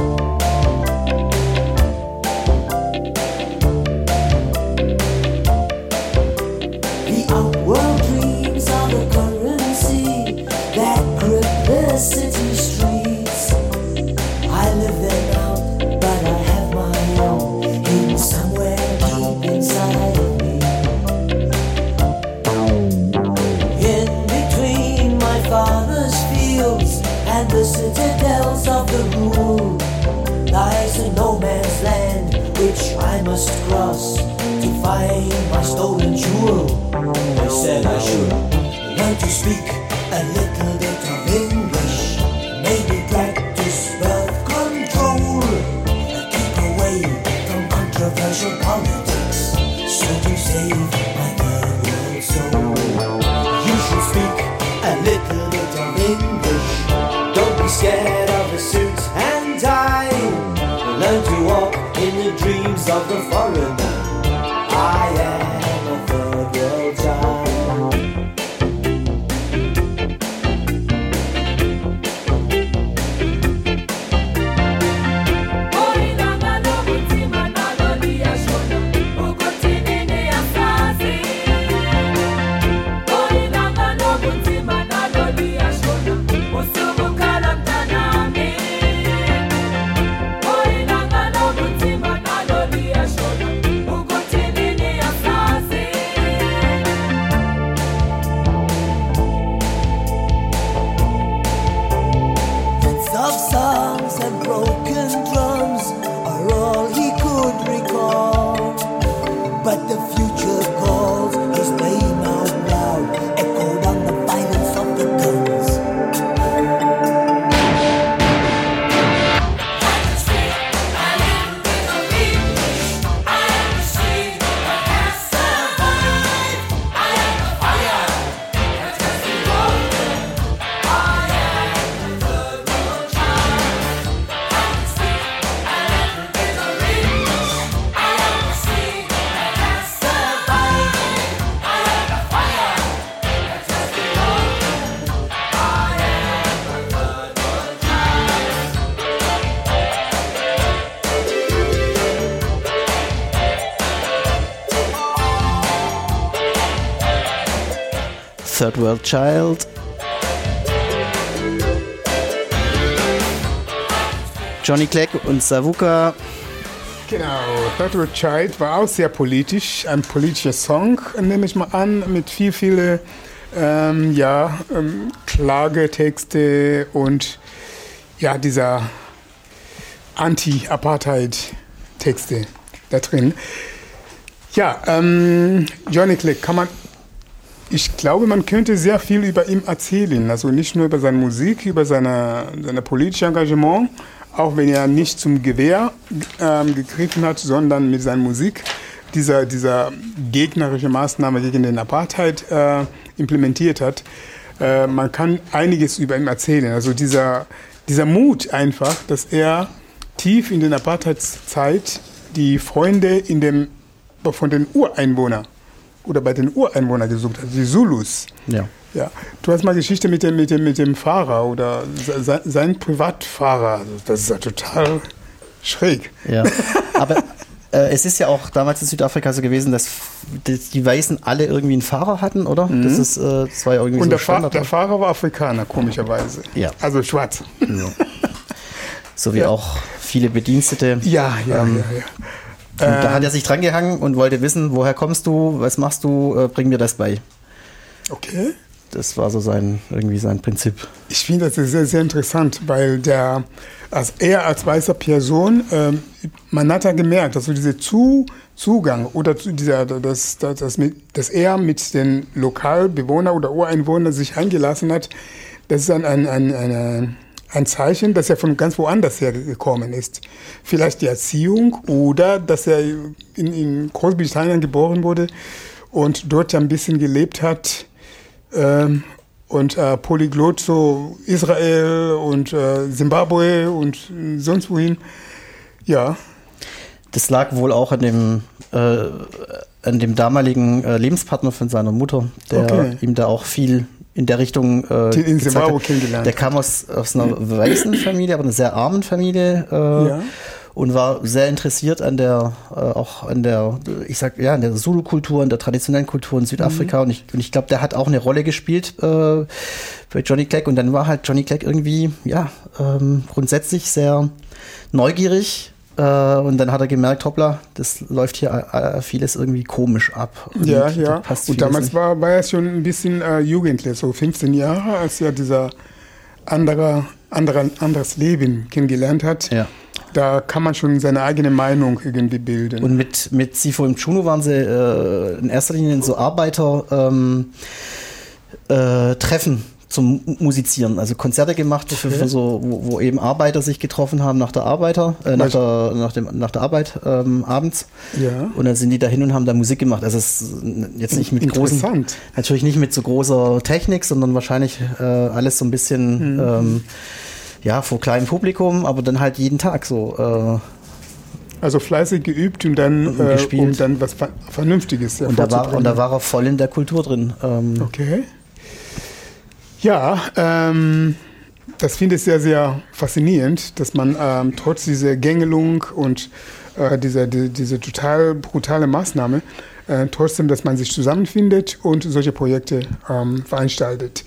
The outworld dreams are the currency that grip the city streets. I live them out, but I have my own hidden somewhere deep inside of me. In between my father's fields and the citadels of the rule lies a no man's land which I must cross to find my stolen jewel. I said I should learn to speak a little bit of English, maybe practice birth control, keep away from controversial politics, so to save my third world soul. You should speak a little bit of English, don't be scared of a suit and tie. Learn to walk in the dreams of the foreigner. I am a third world child. Of songs and broken drums are all he could recall. But the future calls his name out loud, echoed on the violence of the guns. I can speak a little bit of English. I am the street that has survived. I am the fire that has been broken. I am the third world child. I can speak a little bit of English. I am the street that has survived. I am the fire that has been broken. I am the third world child. Third World Child. Johnny Clegg und Savuka. Genau, Third World Child war auch sehr politisch, ein politischer Song, nehme ich mal an, mit viele Klagetexte und ja, dieser Anti-Apartheid-Texte da drin. Ja, Johnny Clegg ich glaube, man könnte sehr viel über ihn erzählen. Also nicht nur über seine Musik, über seine politische Engagement, auch wenn er nicht zum Gewehr gegriffen hat, sondern mit seiner Musik dieser gegnerische Maßnahme gegen den Apartheid implementiert hat. Man kann einiges über ihn erzählen. Also dieser Mut einfach, dass er tief in der Apartheidszeit die Freunde von den Ureinwohnern oder bei den Ureinwohnern gesucht hat, die Zulus. Ja. Du hast mal Geschichte mit dem Fahrer oder sein Privatfahrer. Das ist ja total schräg. Ja, aber es ist ja auch damals in Südafrika so gewesen, dass die Weißen alle irgendwie einen Fahrer hatten, oder? Mhm. Das war ja irgendwie und so der Fahrer war Afrikaner, komischerweise. Ja. Also schwarz. Ja. So wie auch viele Bedienstete. Ja. Und da hat er sich dran gehangen und wollte wissen, woher kommst du, was machst du, bring mir das bei. Okay. Das war so sein Prinzip. Ich finde das sehr, sehr interessant, weil er als weißer Person, man hat ja gemerkt, dass so dieser Zugang oder dass er mit den Lokalbewohnern oder Ureinwohnern sich eingelassen hat, das ist ein Zeichen, dass er von ganz woanders hergekommen ist. Vielleicht die Erziehung oder dass er in Großbritannien geboren wurde und dort ein bisschen gelebt hat und Polyglot so Israel und Zimbabwe und sonst wohin. Ja. Das lag wohl auch an dem damaligen Lebenspartner von seiner Mutter, der ihm da auch viel in der Richtung in Zimbabwe kennengelernt. Der kam aus einer weißen Familie, aber einer sehr armen Familie und war sehr interessiert an der Zulu-Kultur, an der traditionellen Kultur in Südafrika. Und ich glaube, der hat auch eine Rolle gespielt bei Johnny Clegg. Und dann war halt Johnny Clegg irgendwie grundsätzlich sehr neugierig. Und dann hat er gemerkt, hoppla, das läuft hier vieles irgendwie komisch ab. Und Und damals war er schon ein bisschen jugendlich, so 15 Jahre, als er dieser anderes Leben kennengelernt hat. Ja. Da kann man schon seine eigene Meinung irgendwie bilden. Und mit Sipho Mchunu waren sie in erster Linie in so Arbeiter-Treffen zum Musizieren, also Konzerte gemacht, für so, wo eben Arbeiter sich getroffen haben nach der Arbeit abends. Ja. Und dann sind die dahin und haben da Musik gemacht. Also es ist jetzt nicht mit natürlich nicht mit so großer Technik, sondern wahrscheinlich alles so ein bisschen vor kleinem Publikum, aber dann halt jeden Tag so. Also fleißig geübt und dann um dann was Vernünftiges und da war er voll in der Kultur drin. Okay. Ja, das finde ich sehr, sehr faszinierend, dass man trotz dieser Gängelung und diese total brutale Maßnahme trotzdem, dass man sich zusammenfindet und solche Projekte veranstaltet.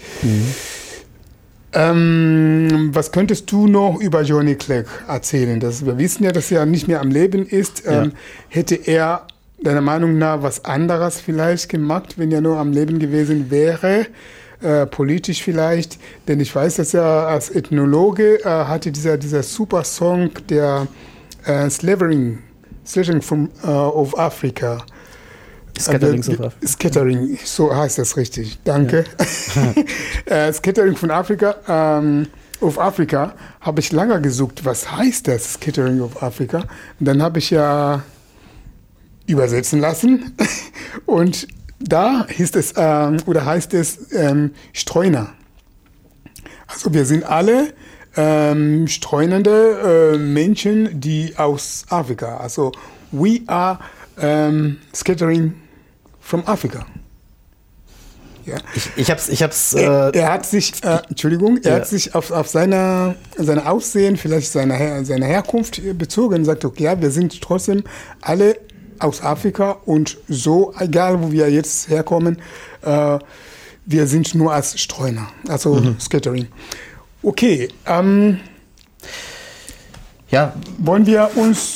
Was könntest du noch über Johnny Clegg erzählen? Wir wissen ja, dass er nicht mehr am Leben ist. Hätte er deiner Meinung nach was anderes vielleicht gemacht, wenn er nur am Leben gewesen wäre? Politisch vielleicht, denn ich weiß, dass er als Ethnologe hatte dieser super Song der Slavering of Africa. Scattering, so heißt das richtig. Danke. Ja. Scattering von Afrika. Of Africa habe ich lange gesucht. Was heißt das, Scattering of Africa? Und dann habe ich ja übersetzen lassen und da heißt es Streuner. Also wir sind alle streunende Menschen, die aus Afrika. Also we are scattering from Africa. Ja. Er hat sich, er hat sich auf seine Aussehen, vielleicht seine Herkunft bezogen und sagt, okay, ja, wir sind trotzdem alle aus Afrika und so, egal wo wir jetzt herkommen, wir sind nur als Streuner, also Scattering. Okay, wollen wir uns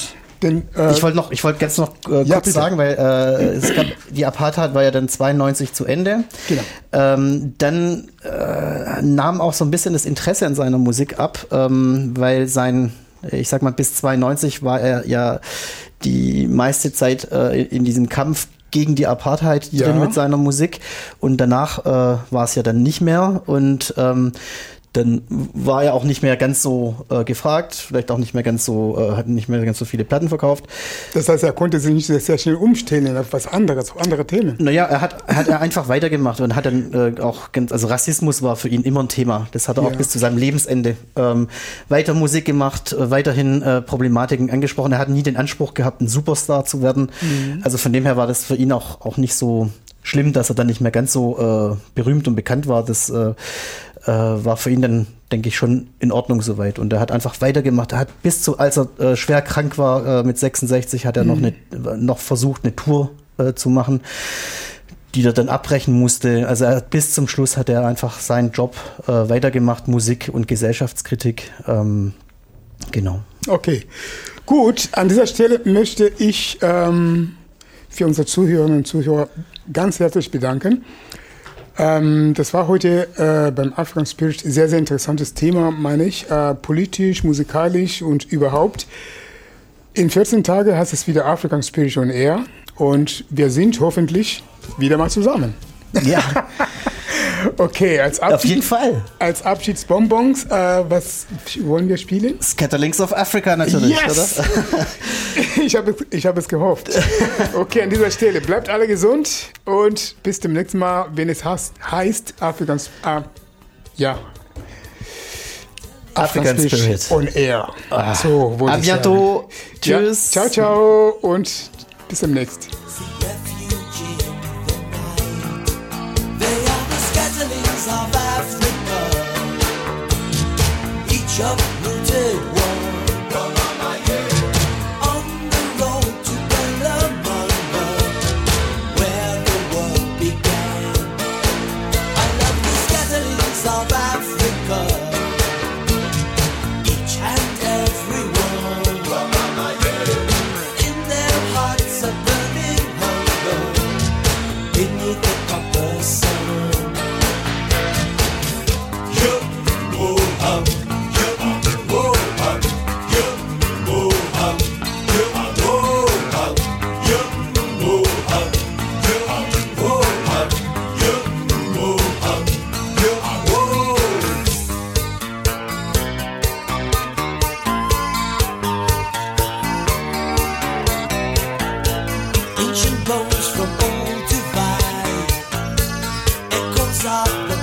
Ich wollte ganz noch kurz sagen, weil es gab, die Apartheid war ja dann 92 zu Ende. Genau. Dann nahm auch so ein bisschen das Interesse an seiner Musik ab, weil ich sag mal, bis 92 war er ja die meiste Zeit in diesem Kampf gegen die Apartheid drin mit seiner Musik. Und danach war es ja dann nicht mehr. Und dann war er auch nicht mehr ganz so gefragt, vielleicht auch nicht mehr ganz so, hat nicht mehr ganz so viele Platten verkauft. Das heißt, er konnte sich nicht sehr schnell umstellen auf was anderes, auf andere Themen. Naja, er hat einfach weitergemacht und hat dann also Rassismus war für ihn immer ein Thema. Das hat er auch bis zu seinem Lebensende weiter Musik gemacht, weiterhin Problematiken angesprochen. Er hat nie den Anspruch gehabt, ein Superstar zu werden. Also von dem her war das für ihn auch nicht so schlimm, dass er dann nicht mehr ganz so berühmt und bekannt war. Das war für ihn dann, denke ich, schon in Ordnung soweit. Und er hat einfach weitergemacht. Er hat als er schwer krank war, mit 66, hat er noch versucht, eine Tour zu machen, die er dann abbrechen musste. Also bis zum Schluss hat er einfach seinen Job weitergemacht, Musik und Gesellschaftskritik. Genau. Okay, gut. An dieser Stelle möchte ich für unsere Zuhörerinnen und Zuhörer ganz herzlich bedanken. Das war heute beim African Spirit sehr, sehr interessantes Thema, meine ich, politisch, musikalisch und überhaupt. In 14 Tagen heißt es wieder African Spirit on Air und wir sind hoffentlich wieder mal zusammen. Ja. Okay, auf jeden Fall. Als Abschiedsbonbons, was wollen wir spielen? Scatterlings of Africa natürlich, yes! Oder? Ich habe es gehofft. Okay, an dieser Stelle bleibt alle gesund und bis zum nächsten Mal, wenn es heißt African Spirit on Air. So, à bientôt. Tschüss. Ja, ciao, ciao und bis demnächst. Of Africa, each uprooted one, on the road to Bellamanga, where the world began. I love the scatterings of Africa, each and every one. In their hearts a burning hunger, beneath the copper sun. Ancient bones from old divide, echoes of the